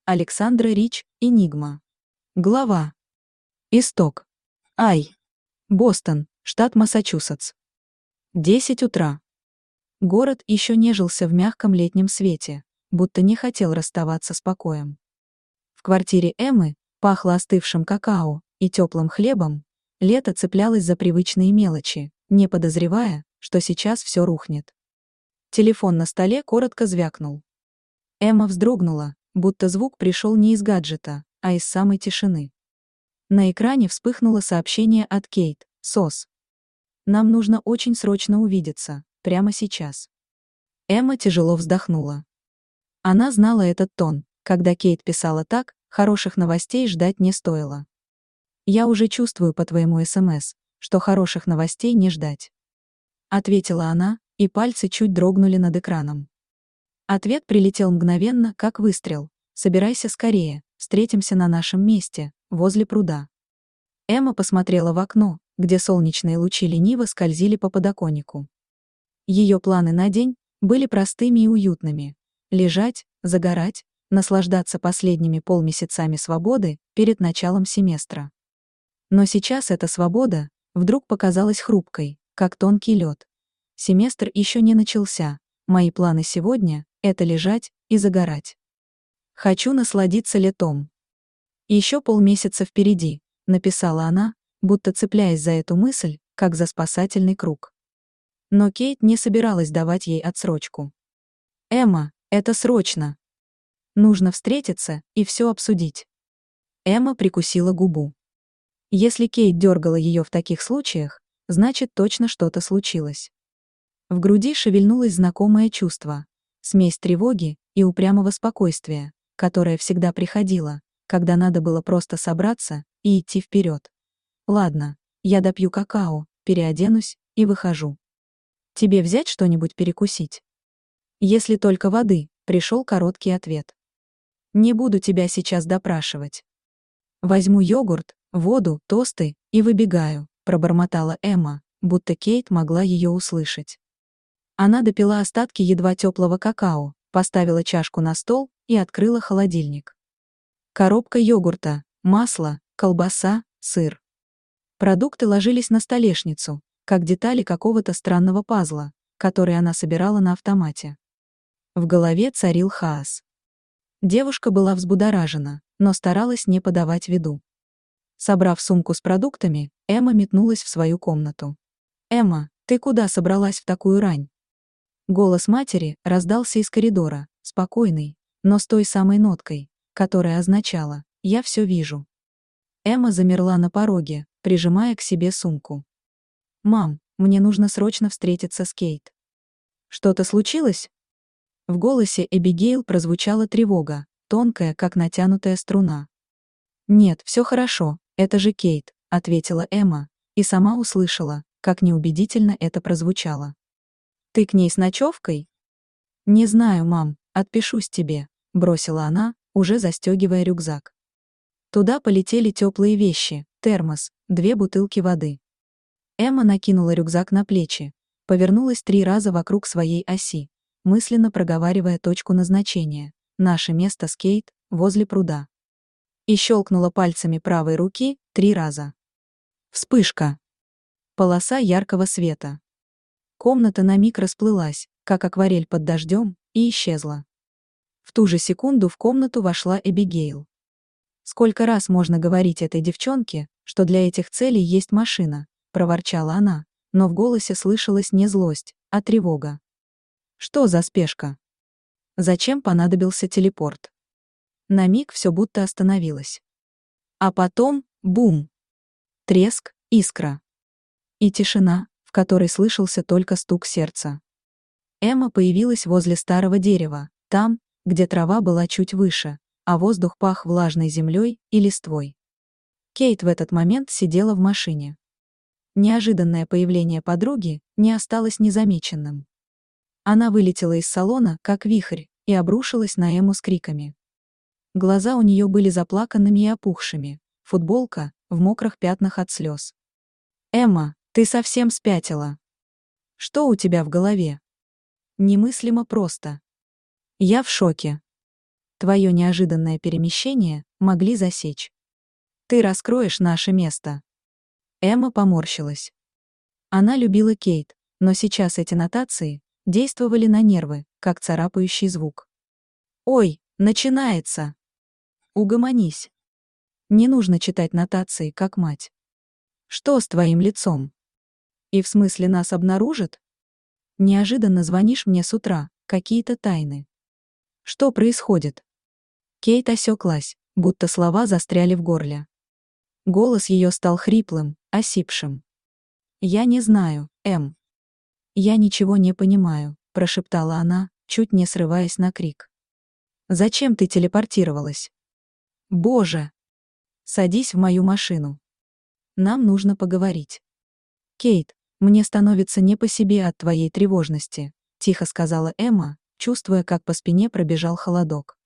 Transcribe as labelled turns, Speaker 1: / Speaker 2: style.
Speaker 1: Александра Рич, Энигма. Глава. Исток. Бостон, штат Массачусетс. 10 утра. Город еще нежился в мягком летнем свете, будто не хотел расставаться с покоем. В квартире Эммы пахло остывшим какао и теплым хлебом, лето цеплялось за привычные мелочи, не подозревая, что сейчас все рухнет. Телефон на столе коротко звякнул. Эмма вздрогнула, будто звук пришел не из гаджета, а из самой тишины. На экране вспыхнуло сообщение от Кейт: «СОС. Нам нужно очень срочно увидеться, прямо сейчас». Эмма тяжело вздохнула. Она знала этот тон, когда Кейт писала так, хороших новостей ждать не стоило. «Я уже чувствую по твоему СМС, что хороших новостей не ждать», — ответила она, и пальцы чуть дрогнули над экраном. Ответ прилетел мгновенно, как выстрел: «Собирайся скорее, встретимся на нашем месте, возле пруда». Эмма посмотрела в окно, где солнечные лучи лениво скользили по подоконнику. Ее планы на день были простыми и уютными: лежать, загорать, наслаждаться последними полмесяцами свободы перед началом семестра. Но сейчас эта свобода вдруг показалась хрупкой, как тонкий лед. Семестр еще не начался, мои планы сегодня — это лежать и загорать. Хочу насладиться летом. Еще полмесяца впереди, написала она, будто цепляясь за эту мысль, как за спасательный круг. Но Кейт не собиралась давать ей отсрочку. «Эмма, это срочно. Нужно встретиться и все обсудить». Эмма прикусила губу. Если Кейт дергала ее в таких случаях, значит точно что-то случилось. В груди шевельнулось знакомое чувство, смесь тревоги и упрямого спокойствия, которое всегда приходило, когда надо было просто собраться и идти вперед. «Ладно, я допью какао, переоденусь и выхожу. Тебе взять что-нибудь перекусить?» «Если только воды», — пришел короткий ответ. «Не буду тебя сейчас допрашивать. Возьму йогурт, воду, тосты и выбегаю», — пробормотала Эмма, будто Кейт могла ее услышать. Она допила остатки едва теплого какао, поставила чашку на стол и открыла холодильник. Коробка йогурта, масло, колбаса, сыр. Продукты ложились на столешницу, как детали какого-то странного пазла, который она собирала на автомате. В голове царил хаос. Девушка была взбудоражена, но старалась не подавать виду. Собрав сумку с продуктами, Эмма метнулась в свою комнату. «Эмма, ты куда собралась в такую рань?» Голос матери раздался из коридора, спокойный, но с той самой ноткой, которая означала: «Я все вижу». Эмма замерла на пороге, прижимая к себе сумку. «Мам, мне нужно срочно встретиться с Кейт». «Что-то случилось?» В голосе Эбигейл прозвучала тревога, тонкая, как натянутая струна. «Нет, все хорошо, это же Кейт», — ответила Эмма, и сама услышала, как неубедительно это прозвучало. «Ты к ней с ночевкой?» «Не знаю, мам, отпишусь тебе», — бросила она, уже застегивая рюкзак. Туда полетели теплые вещи: термос, 2 бутылки воды. Эмма накинула рюкзак на плечи, повернулась 3 раза вокруг своей оси, мысленно проговаривая точку назначения: наше место с Кейт, возле пруда. И щелкнула пальцами правой руки 3 раза. Вспышка. Полоса яркого света. Комната на миг расплылась, как акварель под дождем, и исчезла. В ту же секунду в комнату вошла Эбигейл. «Сколько раз можно говорить этой девчонке, что для этих целей есть машина?» — проворчала она, но в голосе слышалась не злость, а тревога. «Что за спешка? Зачем понадобился телепорт?» На миг все будто остановилось. А потом — бум! Треск, искра. И тишина, в которой слышался только стук сердца. Эмма появилась возле старого дерева, там, где трава была чуть выше, а воздух пах влажной землей и листвой. Кейт в этот момент сидела в машине. Неожиданное появление подруги не осталось незамеченным. Она вылетела из салона, как вихрь, и обрушилась на Эмму с криками. Глаза у нее были заплаканными и опухшими, футболка в мокрых пятнах от слез. «Эмма, ты совсем спятила. Что у тебя в голове?» Немыслимо просто. «Я в шоке. твое неожиданное перемещение могли засечь. Ты раскроешь наше место. Эмма поморщилась. Она любила Кейт, но сейчас эти нотации действовали на нервы, как царапающий звук. «Ой, начинается!» «Угомонись. Не нужно читать нотации, как мать. Что с твоим лицом? И в смысле нас обнаружат? Неожиданно звонишь мне с утра, какие-то тайны. Что происходит?» Кейт осеклась, будто слова застряли в горле. Голос ее стал хриплым, осипшим. «Я не знаю, Эм. Я ничего не понимаю», — прошептала она, чуть не срываясь на крик. «Зачем ты телепортировалась? Боже! Садись в мою машину. Нам нужно поговорить». «Кейт, мне становится не по себе от твоей тревожности», — тихо сказала Эмма, чувствуя, как по спине пробежал холодок.